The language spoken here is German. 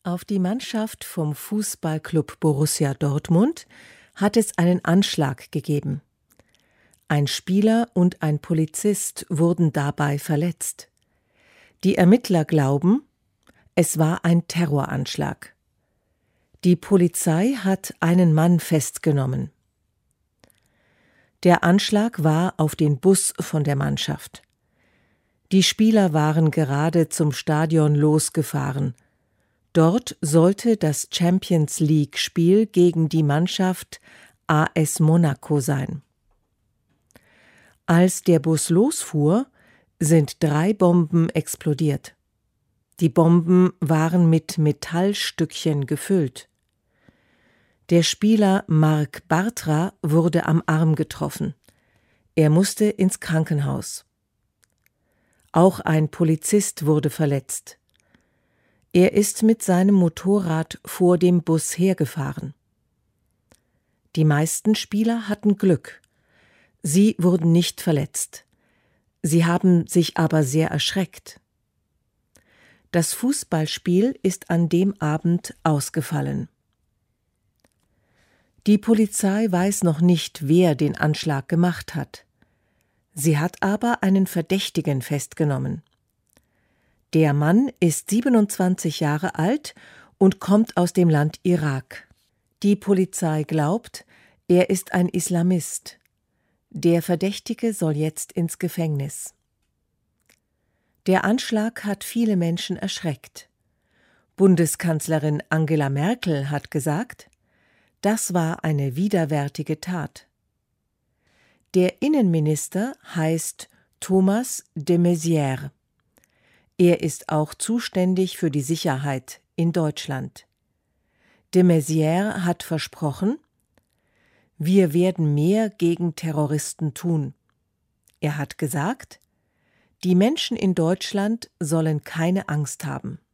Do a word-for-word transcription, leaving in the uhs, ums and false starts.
Auf die Mannschaft vom Fußballclub Borussia Dortmund hat es einen Anschlag gegeben. Ein Spieler und ein Polizist wurden dabei verletzt. Die Ermittler glauben, es war ein Terroranschlag. Die Polizei hat einen Mann festgenommen. Der Anschlag war auf den Bus von der Mannschaft. Die Spieler waren gerade zum Stadion losgefahren. Dort sollte das Champions-League-Spiel gegen die Mannschaft A S Monaco sein. Als der Bus losfuhr, sind drei Bomben explodiert. Die Bomben waren mit Metallstückchen gefüllt. Der Spieler Marc Bartra wurde am Arm getroffen. Er musste ins Krankenhaus. Auch ein Polizist wurde verletzt. Er ist mit seinem Motorrad vor dem Bus hergefahren. Die meisten Spieler hatten Glück. Sie wurden nicht verletzt. Sie haben sich aber sehr erschreckt. Das Fußballspiel ist an dem Abend ausgefallen. Die Polizei weiß noch nicht, wer den Anschlag gemacht hat. Sie hat aber einen Verdächtigen festgenommen. Der Mann ist siebenundzwanzig Jahre alt und kommt aus dem Land Irak. Die Polizei glaubt, er ist ein Islamist. Der Verdächtige soll jetzt ins Gefängnis. Der Anschlag hat viele Menschen erschreckt. Bundeskanzlerin Angela Merkel hat gesagt, das war eine widerwärtige Tat. Der Innenminister heißt Thomas de Maizière. Er ist auch zuständig für die Sicherheit in Deutschland. De Maizière hat versprochen, wir werden mehr gegen Terroristen tun. Er hat gesagt, die Menschen in Deutschland sollen keine Angst haben.